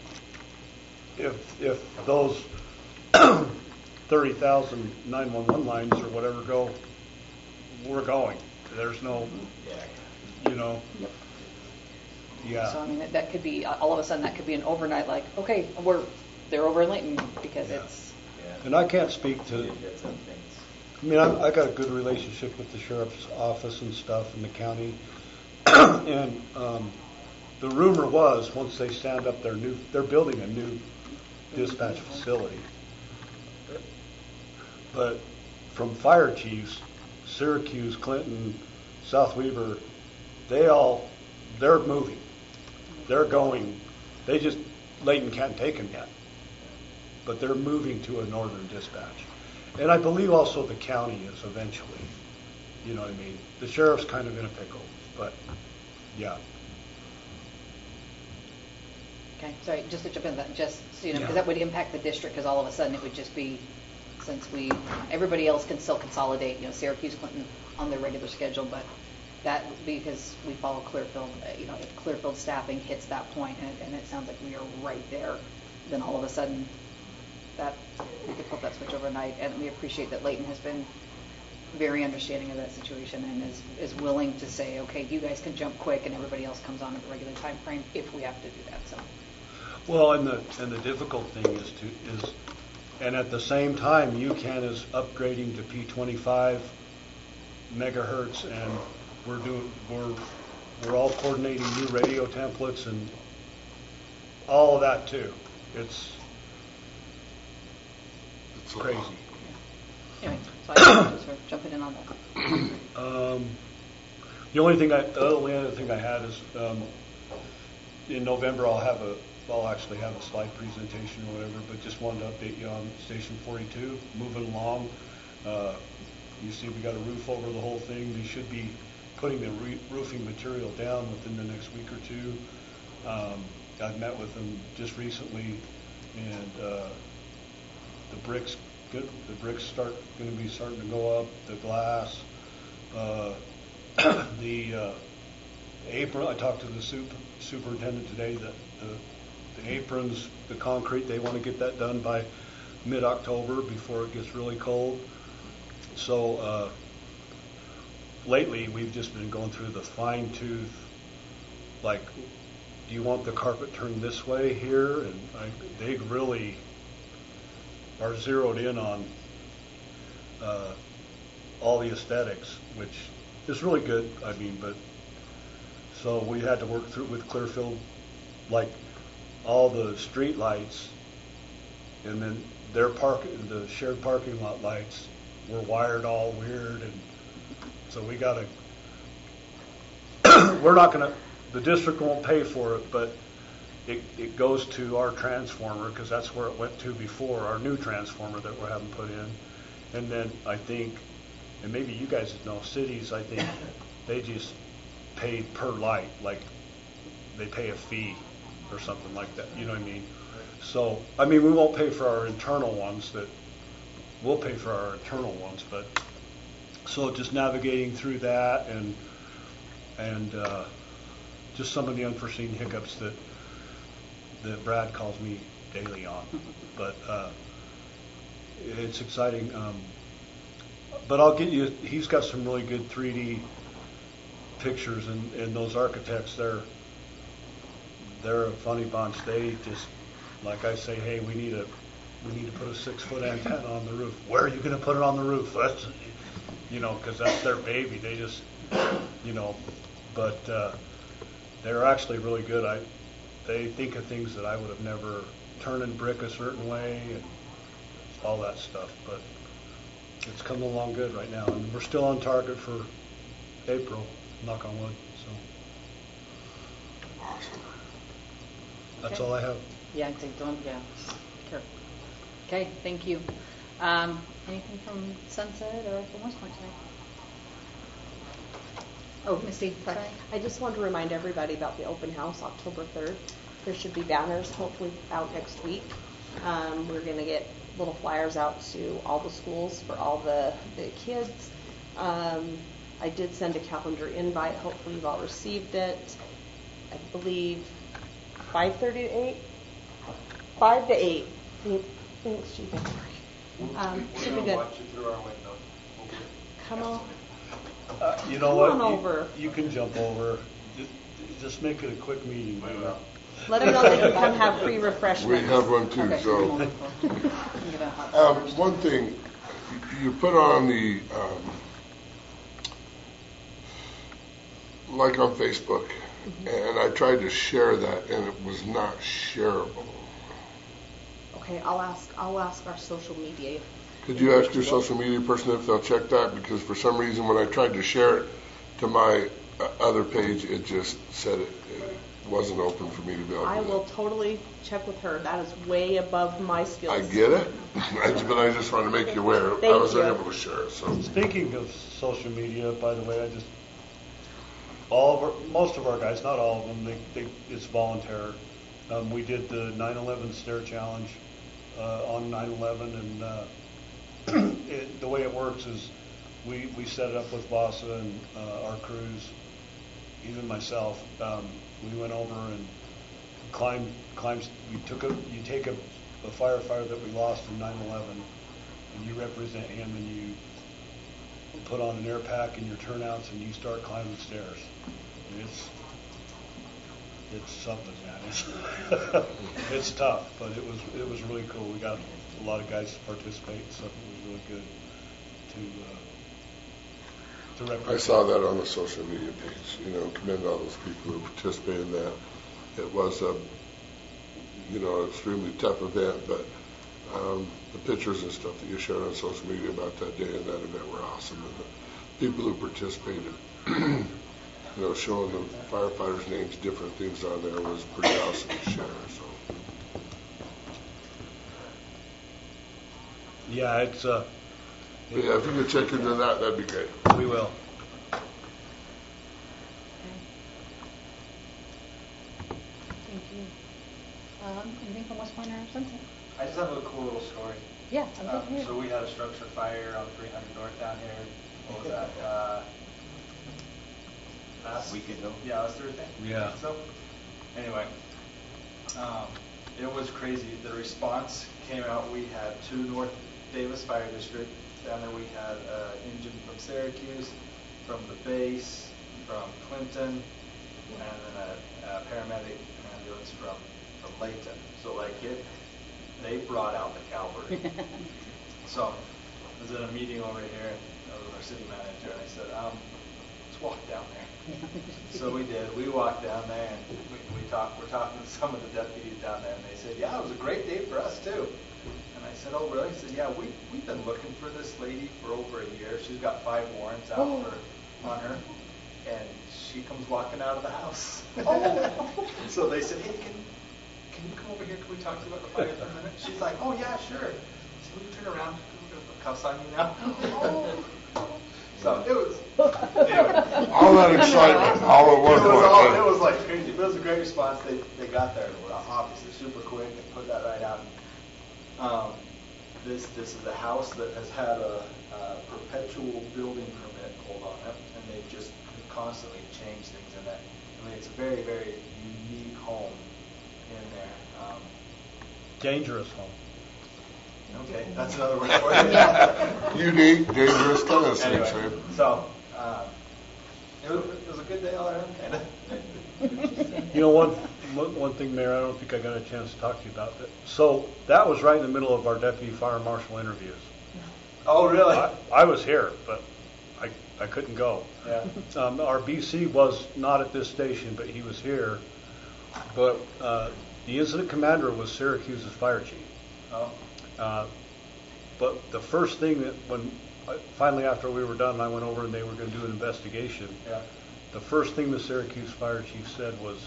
if if those thirty thousand nine one one lines or whatever go, we're going. There's no, you know. Yep. Yeah. So I mean, that, that could be all of a sudden that could be an overnight. Like, okay, we're they're over in Layton because Yeah. it's. Yeah. And I can't speak to. Did get some things. I mean, I, I got a good relationship with the sheriff's office and stuff in the county, and um, the rumor was once they stand up their new, they're building a new dispatch facility. But from fire chiefs, Syracuse, Clinton, South Weaver, they all, they're moving, they're going. They just Layton can't take them yet, but they're moving to a northern dispatch. And I believe also the county is eventually, you know what I mean? The sheriff's kind of in a pickle, but yeah. Okay, sorry, just to jump in, that just so you know, because Yeah. that would impact the district because all of a sudden it would just be, since we, everybody else can still consolidate, you know, Syracuse, Clinton on their regular schedule, but that because we follow Clearfield, uh, you know, if Clearfield staffing hits that point and, and it sounds like we are right there, then all of a sudden that we could flip that switch overnight. And we appreciate that Layton has been very understanding of that situation and is, is willing to say, okay, you guys can jump quick and everybody else comes on at the regular time frame if we have to do that. So. Well, and the and the difficult thing is to is and at the same time, UCAN is upgrading to P twenty-five megahertz, and we're doing we're we're all coordinating new radio templates and all of that too. It's It's crazy. Anyway, so I just for jumping in on that. Um, the only thing I, the only other thing I had is um, in November I'll have a, I'll actually have a slide presentation or whatever, but just wanted to update you on Station forty-two, moving along. Uh, you see we got a roof over the whole thing. We should be putting the re- roofing material down within the next week or two. Um, I've met with them just recently, and uh, the bricks, good, the bricks start going to be starting to go up. The glass, uh, the uh, apron. I talked to the super, superintendent today that the, the aprons, the concrete, they want to get that done by mid-October before it gets really cold. So uh, lately we've just been going through the fine tooth, like, do you want the carpet turned this way here? And I, they really are zeroed in on uh, all the aesthetics, which is really good. I mean, but so we had to work through with Clearfield, like all the street lights, and then their park, the shared parking lot lights were wired all weird, and so we got to. We're not going to. The district won't pay for it, but it, it goes to our transformer because that's where it went to before, our new transformer that we're having put in. And then I think, and maybe you guys know, cities, I think they just pay per light, like they pay a fee or something like that. You know what I mean? So, I mean, we won't pay for our internal ones. That we'll pay for our internal ones, but so just navigating through that and and. Uh, Just some of the unforeseen hiccups that that Brad calls me daily on, but uh, it's exciting. Um, but I'll get you. He's got some really good three D pictures, and, and those architects, they're they're a funny bunch. They just, like I say, hey, we need a we need to put a six foot antenna on the roof. Where are you going to put it on the roof? That's, you know, because that's their baby. They just, you know, but. Uh, They're actually really good. I, they think of things that I would have never turning brick a certain way and all that stuff. But it's coming along good right now, and we're still on target for April. Knock on wood. So that's Okay. all I have. Yeah, I think don't, yeah, careful. Okay, thank you. Um, anything from Sunset or from West Point tonight? Oh, Misty, sorry. I just want to remind everybody about the open house, October third. There should be banners hopefully out next week. Um, we're going to get little flyers out to all the schools for all the, the kids. Um, I did send a calendar invite. Hopefully you've all received it. I believe five thirty to eight? five to eight. Thanks, Chief. Um, should be good. Watch it through our window. Come on. Uh, you know Come what? on You- over. You, can jump over. Just, just make it a quick meeting. Maybe. Let them know they can come have free refreshments. We have one too, Okay, so. come on, cool. I'm gonna hot Um, first. one thing, you put on the, um, like on Facebook, and I tried to share that, and it was not shareable. Okay, I'll ask, I'll ask our social media. Could you ask your social media person if they'll check that? Because for some reason, when I tried to share it to my uh, other page, it just said it, it wasn't open for me to be able to I do will that. totally check with her. That is way above my skills. I get it, but I just wanted to make you aware. I Thank wasn't you. able to share it, so. Speaking of social media, by the way, I just all of our, most of our guys, not all of them, they, they it's volunteer. Um, we did the nine eleven Stare Challenge uh, on nine eleven, and uh, it, the way it works is we, we set it up with Vasa and uh, our crews, even myself. Um, we went over and climbed, climbed. We took a, you take a, a firefighter that we lost in nine eleven, and you represent him, and you put on an air pack and your turnouts, and you start climbing the stairs. And it's it's something, man. It's, it's tough, but it was it was really cool. We got a lot of guys to participate, so it was really good to uh, to represent. I saw that on the social media page, you know, commend all those people who participated in that. It was a, you know, extremely tough event, but um, the pictures and stuff that you shared on social media about that day and that event were awesome. And the people who participated, you know, showing the firefighters' names, different things on there was pretty awesome to share. So. Yeah, it's uh. Yeah, if you could check into that, that'd be great. We will. Thank you. Um, anything from West Point or Sunset? I just have a cool little story. Yeah, I'd love Um, to hear. so we had a structure fire on three hundred North down here. What was that? Uh, last Week ago? Yeah, last Thursday. Yeah. So, anyway, um, it was crazy. The response came out. We had two North Davis Fire District. Down there we had an engine from Syracuse, from the base, from Clinton, and then a, a paramedic ambulance from, from Layton. So like it, they brought out the cavalry. So I was in a meeting over here with our city manager, and I said, um, let's walk down there. So we did. We walked down there, and we, we talked. We're talking to some of the deputies down there, and they said, yeah, it was a great day for us too. And I said, oh, really? He said, yeah, we, we've been looking for this lady for over a year. She's got five warrants out Oh. for, on her. And she comes walking out of the house. Oh. So they said, hey, can, can you come over here? Can we talk to you about the fire for a minute? She's like, oh, yeah, sure. So we turn around. We're going to put cuffs on you now. Oh. So it was, anyway. All that excitement, all at one It was, all, point. it was like crazy. But it was a great response. They, they got there, obviously, super quick and put that right out. Um, this this is a house that has had a, a perpetual building permit hold on it, and they've just constantly changed things in that. I mean, it's a very, very unique home in there. Um, Dangerous home. okay, that's another word for it. Unique, dangerous tennis, Anyway, Shane. so um, it, was, it was a good day all around, kind of. You know, one, one one thing, Mayor, I don't think I got a chance to talk to you about that. So that was right in the middle of our deputy fire marshal interviews. Oh, really? I, I was here, but I I couldn't go. Yeah. Um, our B C was not at this station, but he was here. But uh, the incident commander was Syracuse's fire chief. Oh. Uh, but the first thing that when I, finally after we were done, I went over and they were going to do an investigation. Yeah. The first thing the Syracuse fire chief said was,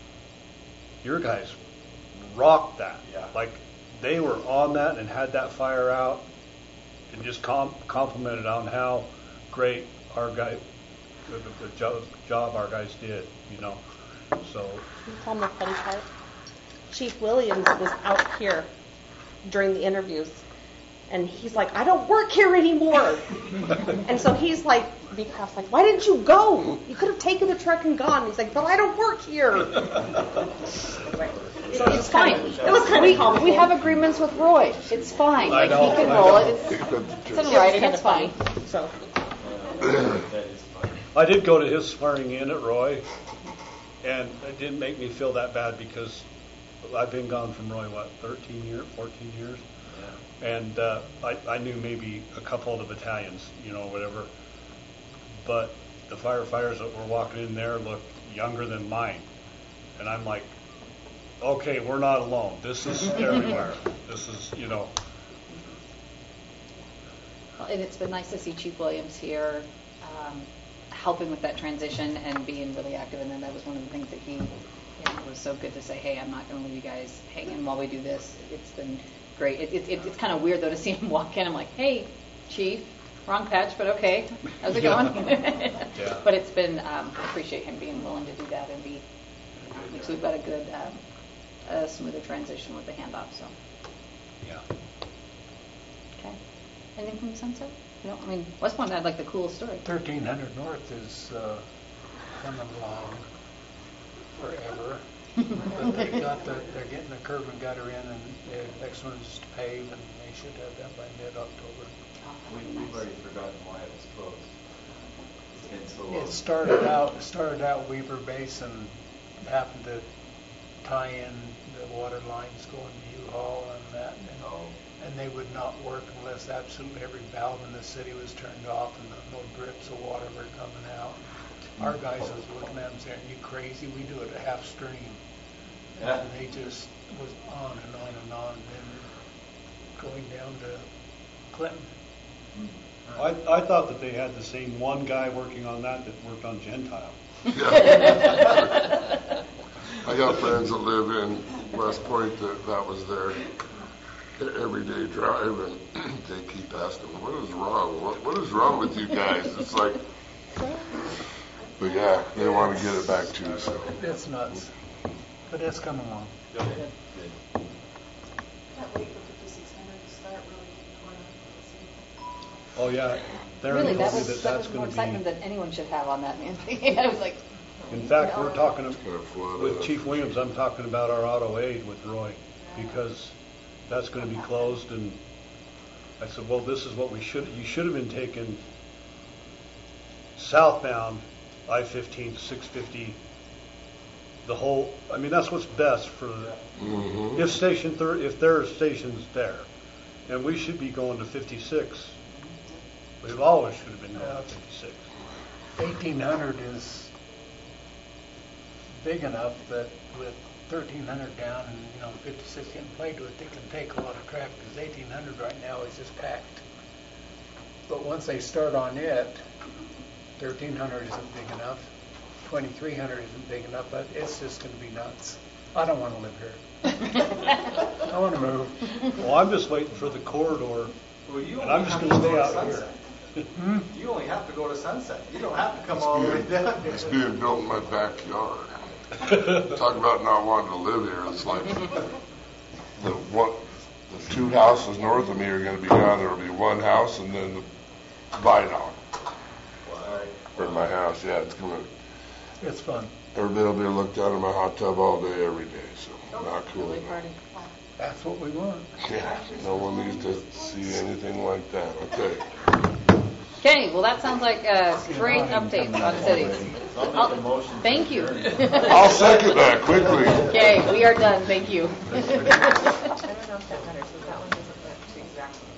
"Your guys rocked that. Yeah. Like they were on that and had that fire out, and just com- complimented on how great our guy, the, the job, job our guys did. You know, so." Can you tell them the funny part? Chief Williams was out here during the interviews, and he's like, I don't work here anymore. And so he's like, Beecroft's like, why didn't you go? You could have taken the truck and gone. He's like, but I don't work here. Right. So It's fine. It was kind we, of comical. we have agreements with Roy. It's fine. I Like know, he can I roll know. it. It's, it's in It was writing. kind It's of funny. fine. So That is funny. I did go to his swearing in at Roy, and it didn't make me feel that bad because I've been gone from Roy, what, thirteen years, fourteen years? Yeah. And uh, I, I knew maybe a couple of the battalions, you know, whatever. But the firefighters that were walking in there looked younger than mine. And I'm like, okay, we're not alone. This is everywhere. This is, you know. Well, and it's been nice to see Chief Williams here, um, helping with that transition and being really active. And then that was one of the things that he, you know, was so good to say, hey, I'm not going to leave you guys hanging while we do this. It's been great. It, it, it, it's kind of weird, though, to see him walk in. I'm like, hey, Chief, wrong patch, but okay. How's it going? Yeah. But it's been, um, I appreciate him being willing to do that and be, because we've got a good, um, a smoother transition with the handoff, so. Yeah. Okay. Anything from Sunset? No, I mean, West Point had like the coolest story. thirteen hundred North is uh, coming along forever. But they got the, they're getting the curb and gutter in, and the next one's paved, and they should have that by mid-October. We, we've already forgotten why it was closed. It's been so long. It started out, it started out Weaver Basin, happened to tie in the water lines going to U-Haul and that. And, Oh. and they would not work unless absolutely every valve in the city was turned off and no drips of water were coming out. Our guys was looking at them saying, "You crazy? We do it at half stream." Yeah. And they just was on and on and on, and then going down to Clinton. I, I thought that they had the same one guy working on that that worked on Gentile. Yeah. I got friends that live in West Point that that was their everyday drive, and they keep asking, "What is wrong? What What is wrong with you guys?" It's like, but yeah, they want to get it back too. So It's nuts, but it's coming along. Good. Good. Can't wait for fifty-six hundred to start really getting torn up. Oh, yeah. Darren Really, told that me was, that that that's was more going to excitement be. than anyone should have on that, man. I was like, In fact, we're talking kind of flooded. with Chief Williams. I'm talking about our auto aid with Roy because that's going to be closed. And I said, well, this is what we should. You should have been taking southbound I fifteen to six fifty. The whole. I mean, that's what's best for the, Mhm. if station thir- if there are stations there, and we should be going to fifty-six. We've always should have been going to fifty-six. eighteen hundred is big enough that with thirteen hundred down and, you know, fifty-six getting played with, they can take a lot of traffic, because eighteen hundred right now is just packed. But once they start on it, thirteen hundred isn't big enough, twenty-three hundred isn't big enough, but it's just going to be nuts. I don't want to live here. I want to move. Well, I'm just waiting for the corridor, Well, you and only I'm just have going to go stay out Sunset. here. Hmm? You only have to go to Sunset. You don't have to come all the way down. It's being built in my backyard. Talk about not wanting to live here. It's like the one, the two houses north of me are going to be gone. There will be one house and then the Vidoc for my house. Yeah, it's going to. It's fun. Everybody will be able to look down in my hot tub all day, every day. So not cool. That's what we want. Yeah, no one needs to see anything like that. Okay. okay, well, that sounds like a great update on cities. I'll make a I'll- motion to Thank you. I'll second that quickly. Okay, we are done. Thank you. I don't know if that matters, because that one doesn't match the exact one.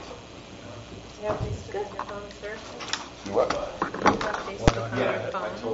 Do you have these still on your phone, sir? What? Do you have these still on your phone?